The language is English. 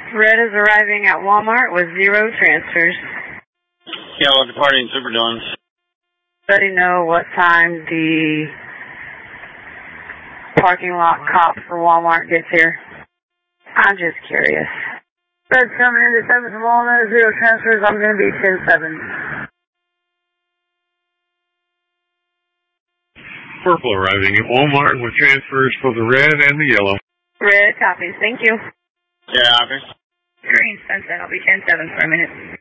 Red is arriving at Walmart with 0 transfers. Yellow departing Superdome. Let me know what time the parking lot cop for Walmart gets here. I'm just curious. Red coming into 7th and Walnut, 0 transfers. I'm going to be 10-7. Purple arriving at Walmart with transfers for the red and the yellow. Red copies. Thank you. Yeah, copy. Green sunset. I'll be 10-7 for a minute.